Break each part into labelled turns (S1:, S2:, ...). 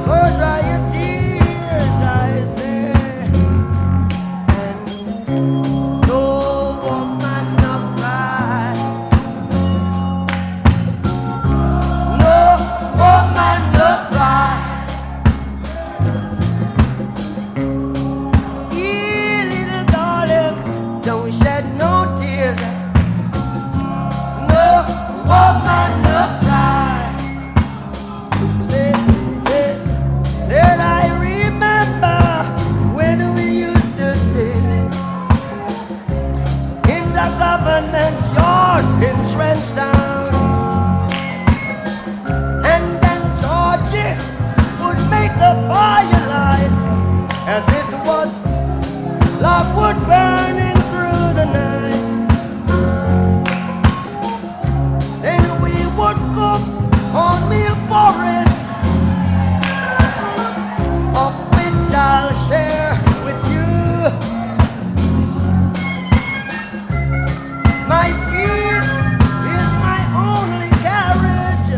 S1: So dry your tears, I say, and no woman no cry, no woman no cry. Ee, little darling, don't shed no tears. No woman no cry. Said I remember when we used to sit in the government yard in Trenchtown, and then Georgie would make the firelight as it was logwood burning through the night. Then we would cook cornmeal porridge, of which I'll share with you. My feet is my only carriage,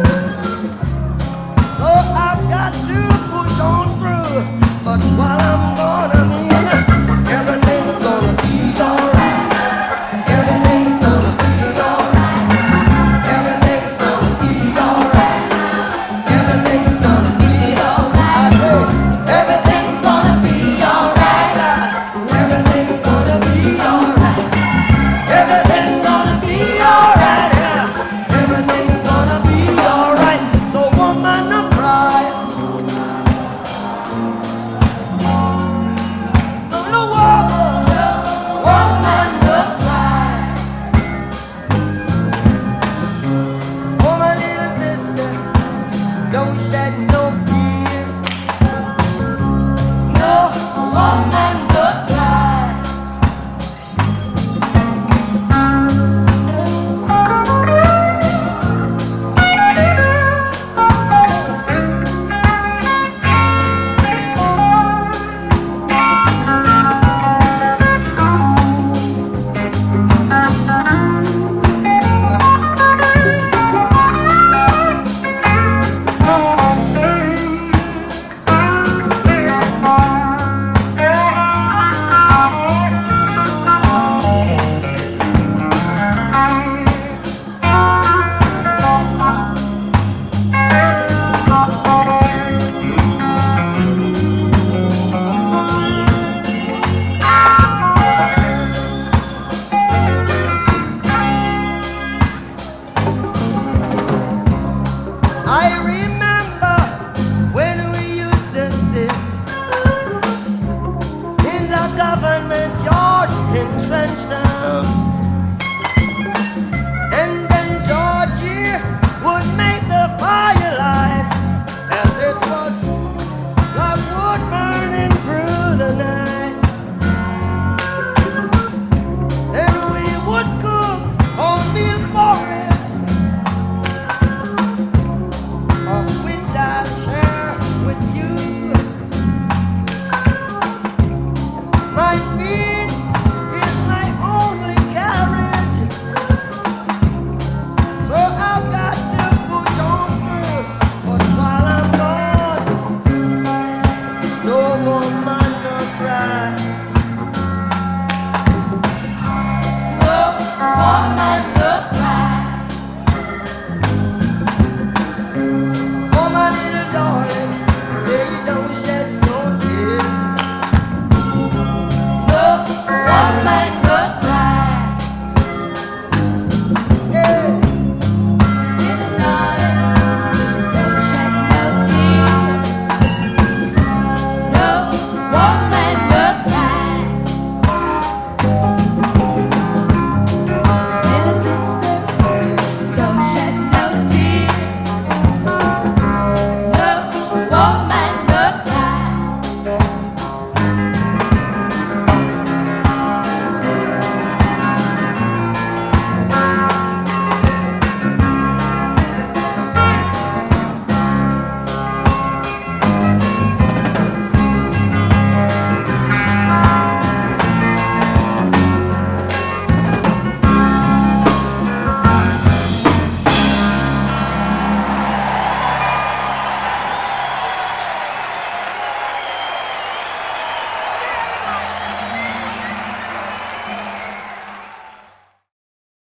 S1: so I've got to push on through. But while I'm gone, I mean, everything's gonna be alright. Everything's gonna be alright. Everything's gonna be alright. Everything's gonna be alright. I say, everything's gonna be alright. Everything's gonna be alright. Everything's gonna be alright. Yeah. Everything's gonna be alright. So woman, no cry. No, no woman, no cry. Oh, my little sister, don't shed no tears. No woman.